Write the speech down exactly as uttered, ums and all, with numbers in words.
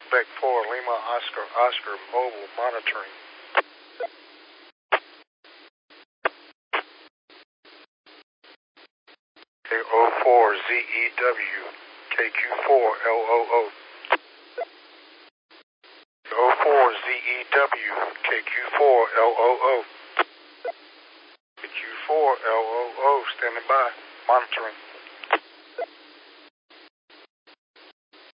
Quebec four, Lima Oscar, Oscar, mobile monitoring. K O four Z E W, K Q four L O O. K O four Z E W, K Q four L O O. K Q four L O O, standing by, monitoring.